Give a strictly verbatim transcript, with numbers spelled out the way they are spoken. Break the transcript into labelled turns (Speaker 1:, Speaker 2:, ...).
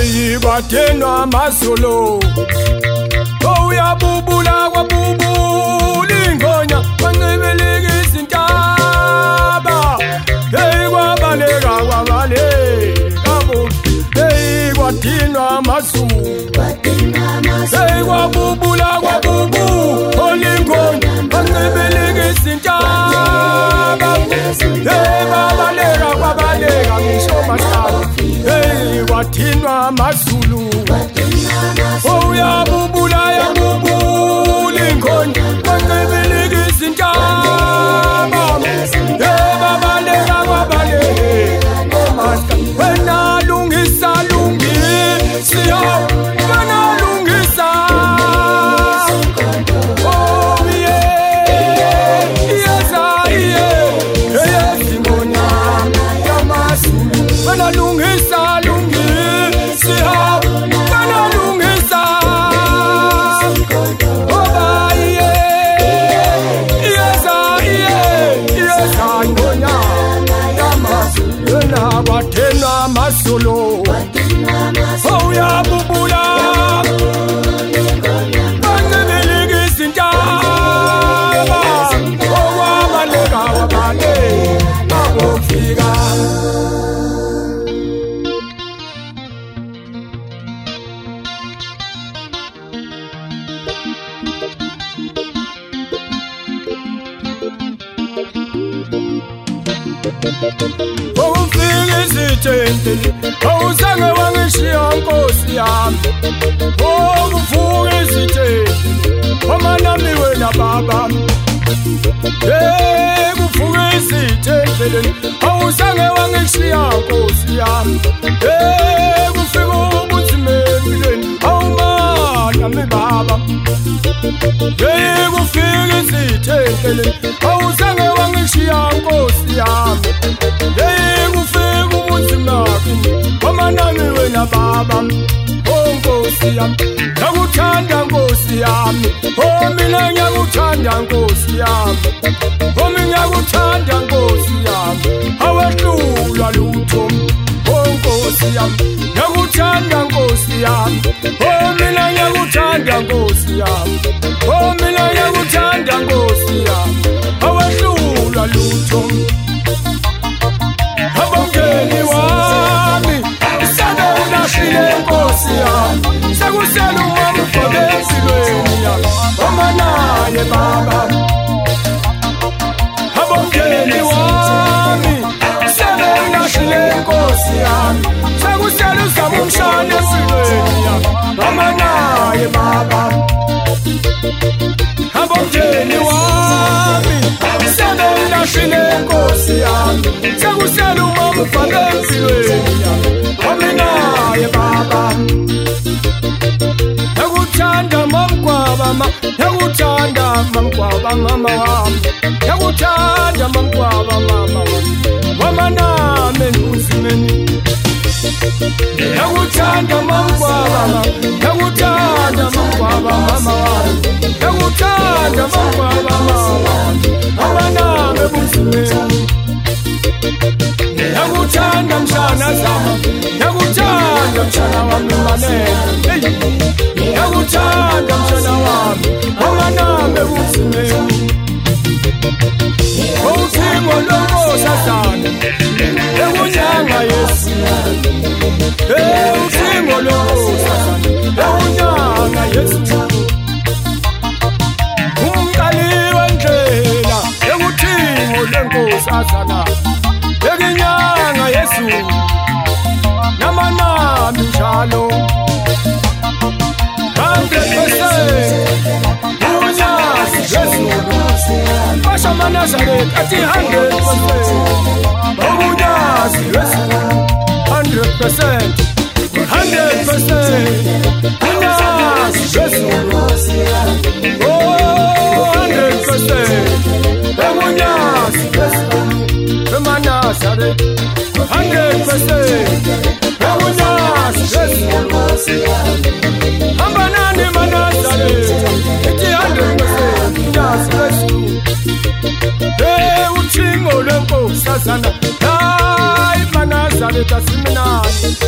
Speaker 1: hey kwadenwa masolo oh uyabubula kwabubula ingonya kwancebeleka izintaba hey kwabaleka kwabaleka bo hey kwadinwa masulu hey kwabubula kwabubula ingonya kwancebeleka izintaba hey kwabaleka kwabaleka ngisho masaba hey kwadinwa masulu oh uyabubula yabubula ingonya kwancebeleka izintaba hey babaleka babaleka master wena lungisa lungisa wena lungisa oh yeah yes I yes ingonya yamasulu wena lungisa lungisa wena lungisa oh yeah yes I yes I ingonya yamasulu wena kwadenwa masolo oh uyabubula kwancebeleka izintaba oh wabaleka wabaleka abofika ufika izithente awuzange wangishiya nkosi yami oh kuvuka izithente omanami wena baba hey kuvuka izithente awuzange wangishiya nkosi yami hey kufika ubunzima empilweni awumanami baba hey kufika izithente awuzange wangishiya nkosi yami hey kufika ubunzima omanami wena baba oh nkosi yami ngiyakuthanda nkosi yami oh mina ngiyakuthanda nkosi yami oh mina ngiyakuthanda nkosi yami awehlula lutho oh nkosi yami ngiyakuthanda nkosi yami oh mina ngiyakuthanda nkosi yami oh mina ngiyakuthanda nkosi yami awehlula lutho abongeni wami isande unashile nkosi yami sekusele umama ufake empilweni yami omanaye baba abongeni wami isande unashile nkosi yami sekusele uzama umshane empilweni yami omanaye baba abongeni wami isande unashile nkosi yami sekusele umama ufake empilweni yami ominaye baba yakuthanda mamkwaba ma yakuthanda mamkwaba mama wami yakuthanda mamkwaba mama wamaname nuzimeni yakuthanda mamkwaba ma yakuthanda mamkwaba mama wami yakuthanda mamkwaba mama wamaname buzimeni yakuthanda mshana zama yakuthanda mshana wami manene yakuthanda mshana wami omaname buzimeni ucingo lonkosazana ekunyanga Yesu hey ucingo lonkosazana ekunyanga Yesu umqali wendlela ekucingo lenkosazana ekunyanga Yesu namanami njalo Pasha Nazareth at the hundred percent. Obunyazi Yesu hundred percent, hundred percent. Obunyazi Yesu oh hundred percent. Obunyazi Yesu from Nazareth hundred percent. Obunyazi Yesu Ambanani Nazareth at the hundred percent. Obunyazi Yesu hey uchingo lwenkosi sazana hayi manazareth asimnani